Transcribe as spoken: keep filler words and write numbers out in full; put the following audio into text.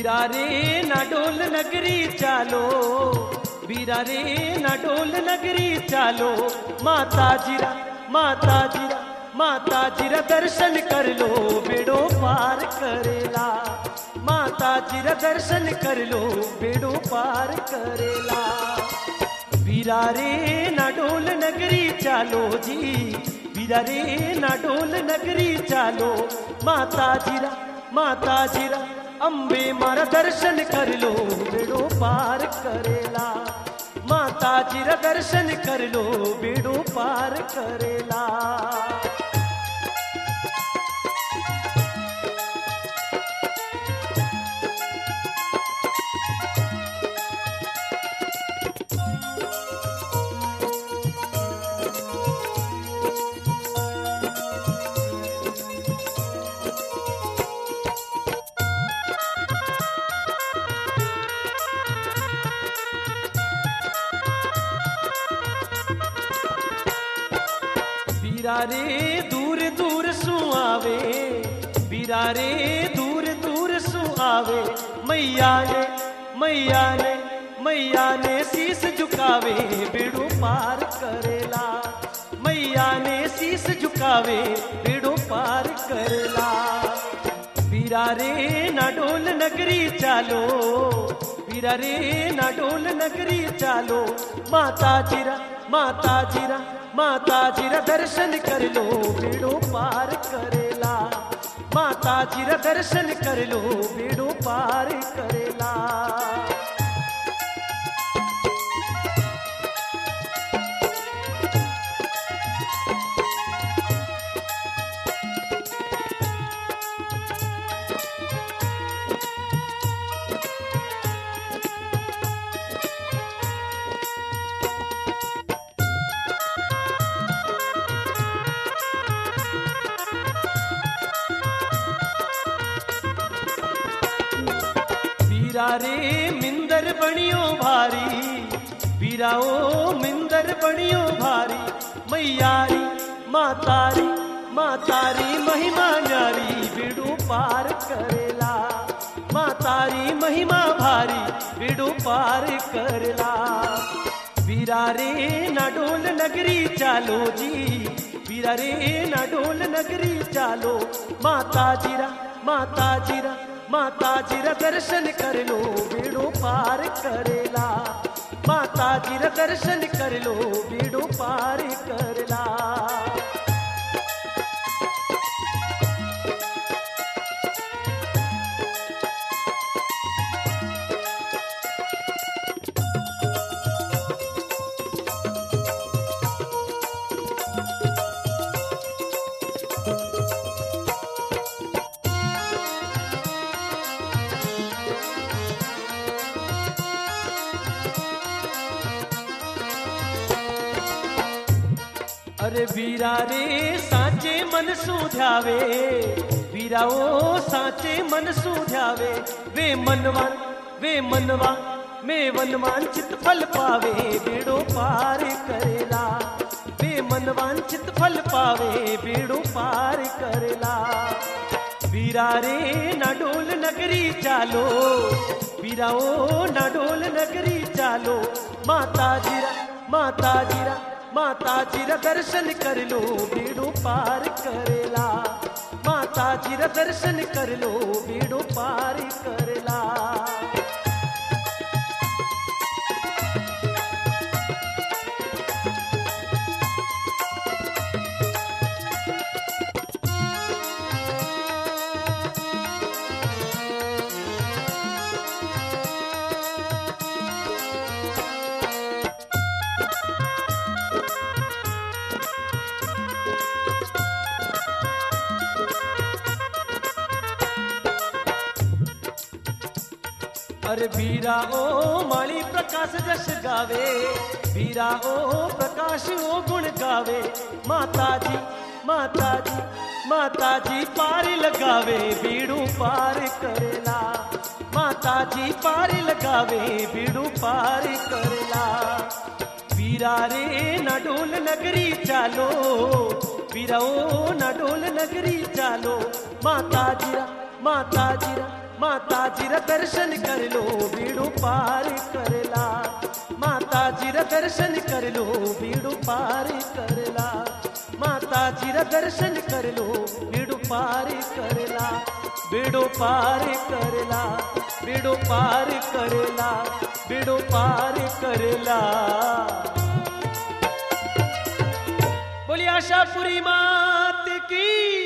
वीरा रे ना डोल नगरी चालो, वीरा रे ना डोल नगरी चालो, माता जीरा माता जीरा माता जीरा दर्शन कर लो बेड़ो पार करेला, माता जीरा दर्शन कर लो बेड़ो पार करेला। वीरा रे ना डोल नगरी चालो जी, वीरा रे ना डोल नगरी चालो, माता जीरा माता जीरा अम्बे मारा दर्शन कर लो बेड़ो पार करेला, माता जीरा दर्शन कर लो बेड़ो पार करेला। वीरा रे दूर दूर सु आवे, वीरा रे दूर दूर सु आवे, मैया ने मैया ने मैया ने शीस झुकावे बेड़ो पार करेला, मैया ने शीस झुकावे बेड़ो पार करेला। वीरा रे ना डोल नगरी चालो, वीरा रे ना डोल नगरी चालो, माता जीरा माता जीरा माता जीरा दर्शन कर लो बेड़ो पार करेला, माता जीरा दर्शन कर लो बेड़ो पार करेला। वीरा रे मिंदर बणियो भारी, वीरा ओ मिंदर बणियो भारी, मैयारी मातारी मातारी महिमा न्यारी बेड़ो पार करेला, मातारी महिमा भारी बेड़ो पार करेला। वीरा रे ना डोल नगरी चालो जी, वीरा रे ना डोल नगरी चालो, माता जीरा माता जीरा माता जीरा दर्शन कर लो बेड़ो पार करेला, माता जीरा दर्शन कर लो बेड़ो पार करेला। अरे वीरा रे साचे मन सुध्यावे, वीरा ओ साचे मन सुध्यावे, वे मनवान वे मनवान में वनवान चित फल पावे बेड़ो पार करेला, वे मनवान चित फल पावे बेड़ो पार करेला। वीरा रे ना डोल नगरी चालो, वीरा ओ ना डोल नगरी चालो, माता जीरा माता जीरा माता जीरा दर्शन कर लो बेड़ो पार करेला, माता जीरा दर्शन कर लो बेड़ो पार करेला। अरे वीरा ओ माली प्रकाश जस गावे, वीरा ओ प्रकाश ओ गुण गावे, माता जी माता जी माता जी पार लगावे बीड़ू पार करेला, माता जी पार लगावे बीड़ू पार करेला। वीरा रे ना डोल नगरी चालो, बीराओ ना डोल नगरी चालो माता जीरा माता जीरा माता जीरा दर्शन कर लो बीड़ू पार करला माता जीरा दर्शन कर लो बीड़ू पार करला माता जीरा दर्शन कर लो बीड़ू पार करला बीड़ू पार करला बीड़ू पार करला बीड़ू पार करला। बोलिए आशापुरी मात की।